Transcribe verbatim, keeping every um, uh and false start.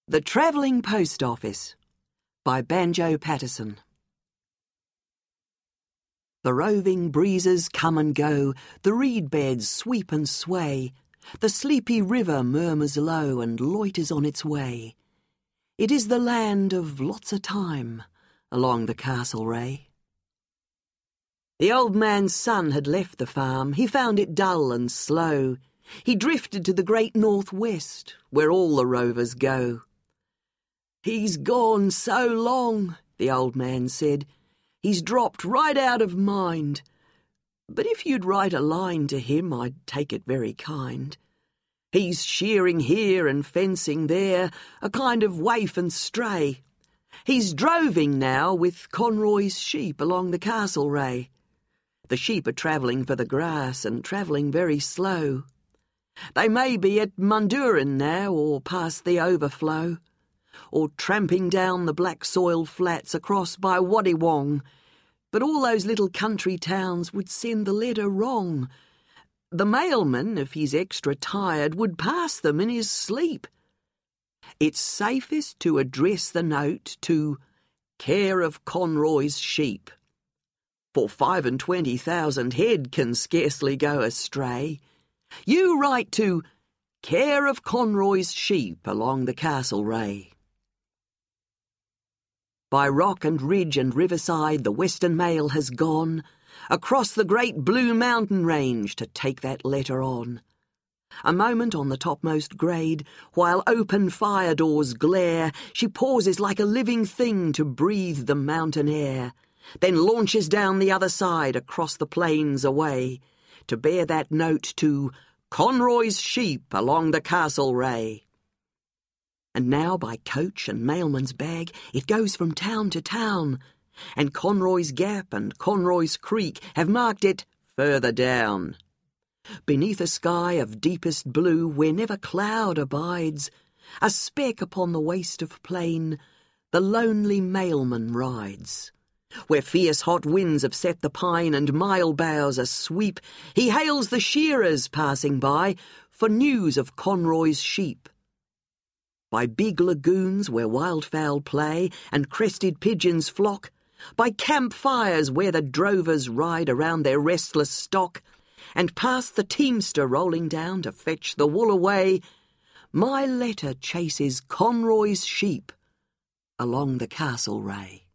The Travelling Post Office by Banjo Paterson. The roving breezes come and go, the reed beds sweep and sway, the sleepy river murmurs low and loiters on its way. It is the land of lots of time along the Castlereagh. The old man's son had left the farm. He found it dull and slow. He drifted to the great northwest, where all the rovers go. "He's gone so long," the old man said. "He's dropped right out of mind. But if you'd write a line to him, I'd take it very kind. He's shearing here and fencing there, a kind of waif and stray. He's droving now with Conroy's sheep along the Castlereagh. The sheep are travelling for the grass and travelling very slow. They may be at Mundurin now or past the overflow, or tramping down the black soil flats across by Waddywong, but all those little country towns would send the letter wrong. The mailman, if he's extra tired, would pass them in his sleep. It's safest to address the note to Care of Conroy's Sheep, for five and twenty thousand head can scarcely go astray. You write to Care of Conroy's Sheep along the Castlereagh." By rock and ridge and riverside the Western Mail has gone, across the great blue mountain range to take that letter on. A moment on the topmost grade, while open fire doors glare, she pauses like a living thing to breathe the mountain air, then launches down the other side across the plains away, to bear that note to Conroy's Sheep along the Castlereagh. And now by coach and mailman's bag it goes from town to town, and Conroy's Gap and Conroy's Creek have marked it further down. Beneath a sky of deepest blue where never cloud abides, a speck upon the waste of plain, the lonely mailman rides. Where fierce hot winds have set the pine and mile boughs asweep, he hails the shearers passing by for news of Conroy's sheep. By big lagoons where wildfowl play and crested pigeons flock, by campfires where the drovers ride around their restless stock, and past the teamster rolling down to fetch the wool away, my letter chases Conroy's sheep along the Castlereagh.